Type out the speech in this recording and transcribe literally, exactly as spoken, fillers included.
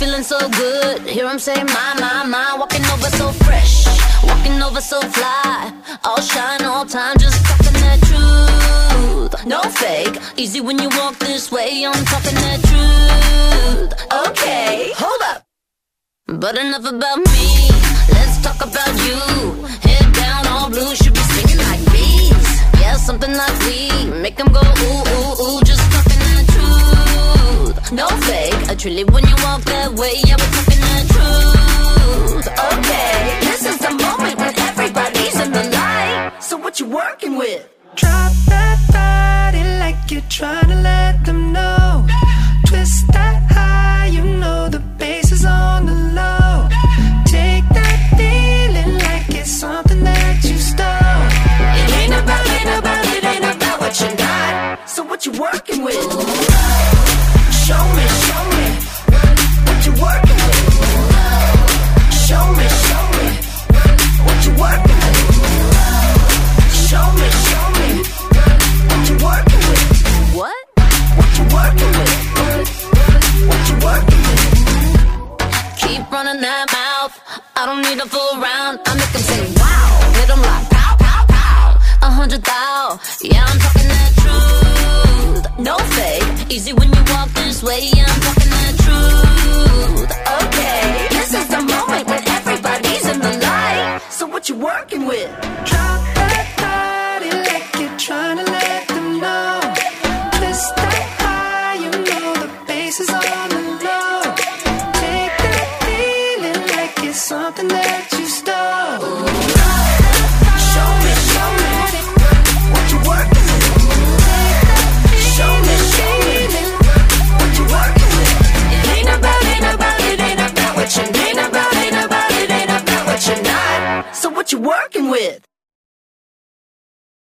feeling so good. Hear him say, my, my, my. Walking over so fresh, walking over so fly. All shine, all time, just talking that truth. No fake, easy when you walk this way. I'm talking that truth. Okay, hold up. But enough about me, let's talk about you. Head down, all blue, should be singing like bees. Yeah, something like we make them go ooh, ooh, ooh. Just talking that truth. No fake, I truly when you walk that way. Yeah, we're talking that truth. Okay, this is the moment when everybody's in the light. So what you working with? Drop that body like you're trying to let them know. Twist that high, you know the bass is on the low. Take that feeling like it's something that you stole. It ain't about, ain't about, it ain't about what you got. So what you working with? Show me, show me what you working with. Show me, show me what you working with. Show me, show me what you working with. What? What you working with? What you working with? Keep running that mouth, I don't need a full round. I make them say wow, hit them like pow, pow, pow. A hundred thou, yeah, I'm talking that truth. No fake, easy when you walk this way. Yeah, I'm talking that truth. Okay, this is the moment when everybody's in the light. So what you working with? Drop that body like you're trying to let them know. Twist that high, you know the bass is on the low. Take that feeling like it's something that you stole. Show me,